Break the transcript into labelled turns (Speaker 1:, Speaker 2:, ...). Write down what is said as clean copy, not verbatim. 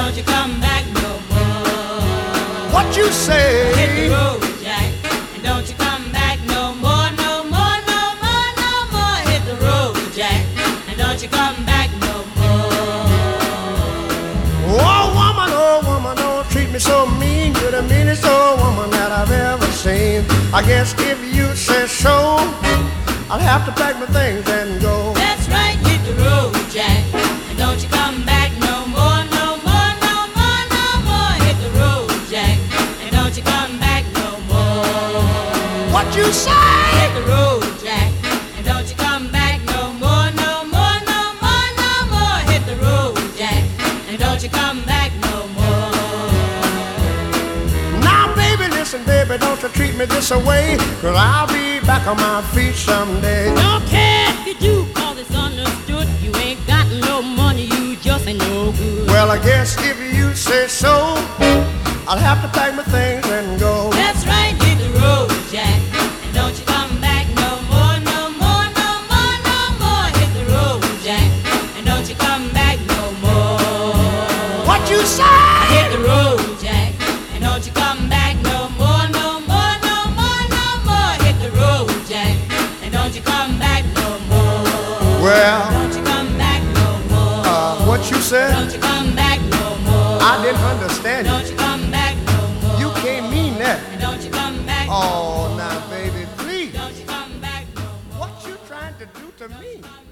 Speaker 1: don't you come back no more.
Speaker 2: What you say?
Speaker 1: Hit the road, Jack, and don't you come back no more, no more, no more, no more. Hit the road, Jack, and don't you come back no more.
Speaker 2: Oh woman, don't treat me so mean. You're the meanest old woman that I've ever seen. I guess if you say so, I'll have to pack my things and go.
Speaker 1: That's right, hit the road, Jack, and don't you come back no more, no more, no more, no more. Hit the road, Jack, and don't you come back no more.
Speaker 2: What you say?
Speaker 1: Hit the road, Jack, and don't you come back no more, no more, no more, no more. Hit the road, Jack, and don't you come back no more.
Speaker 2: Now baby, listen baby, don't you treat me this away, 'cause I'll be back on my feet someday.
Speaker 1: Don't care if you do, 'cause it's understood. You ain't got no money, you just ain't no good.
Speaker 2: Well, I guess if you say so, I'll have to pack my things and go.
Speaker 1: That's right, hit the road, Jack, and don't you come back no more, no more, no more, no more. Hit the road, Jack, and don't you come back no more.
Speaker 2: What you say?
Speaker 1: Hit the road, Jack, and don't you come back no more, no more, no more, no more. Hit the road, Jack, and don't you come back no more.
Speaker 2: Well,
Speaker 1: Don't you come back no more.
Speaker 2: what you said?
Speaker 1: Don't you come back no more.
Speaker 2: I didn't understand you.
Speaker 1: Don't you come back no more.
Speaker 2: You can't mean that.
Speaker 1: And don't you come back.
Speaker 2: Oh, now baby, please.
Speaker 1: Don't you come back no more.
Speaker 2: What you trying to do to me?